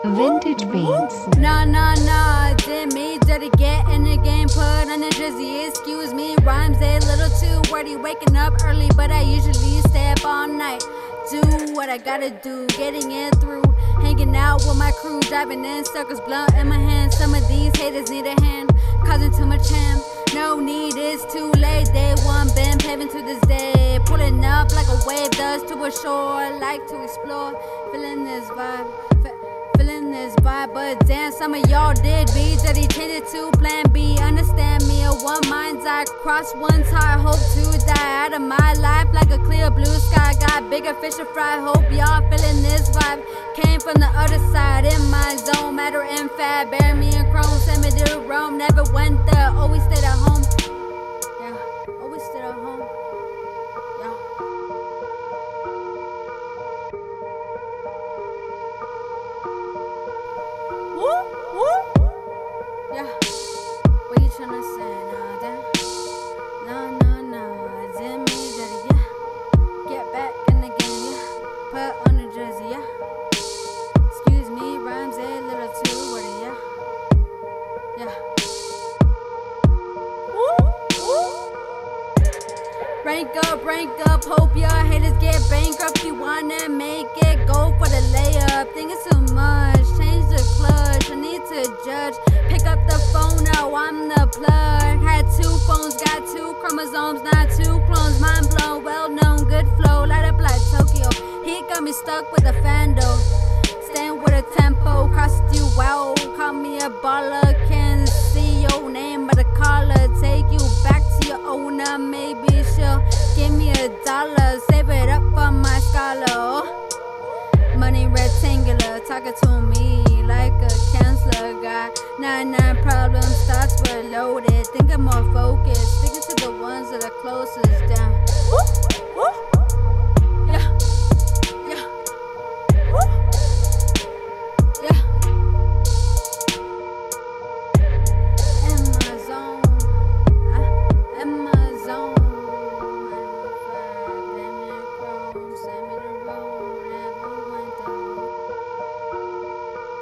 Vintage Beats. Nah, did me dirty, get in the game, put on the jersey, excuse me, rhymes a little too wordy, waking up early, but I usually stay up all night, do what I gotta do, getting it through, hanging out with my crew, driving in circles, blunt in my hand, some of these haters need a hand, causing too much ham, no need, it's too late, day one, been paving to this day, pulling up like a wave does to a shore, like to explore, feeling this vibe, but damn, some of y'all did be dirty, change it to plan B, understand me, a one mind's eye, cross one tie, hope to die out of my life like a clear blue sky, got bigger fish to fry, hope y'all feeling this vibe, came from the other side, in my zone, matter and fat, bury me in chrome, send me to Rome, never went there, always stayed at home, yeah, always stayed at home, yeah. Yeah, what you tryna say now, damn? Nah, did me dirty, yeah. Get back in the game, yeah. Put on the jersey, yeah. Excuse me, rhymes a little too wordy, yeah. Rank up, hope your haters get bankrupt. You wanna make it, go for the layup. Think it's too much, change the clutch. I need to judge. Pick up the phone now, I'm the plug. Had two phones, got two chromosomes, not two clones. Mind blown, well known, good flow, light up like Tokyo. He got me stuck with a Fando. Staying with a tempo, cost you wow. Call me a baller, can't see your name but a caller. Take you back to your owner, maybe she'll give me $1. Save it up for my scholar. Money rectangular, talking to me like a counselor guy. 99 problems, thoughts were loaded. Think I'm more focused, sticking to the ones that are closest down.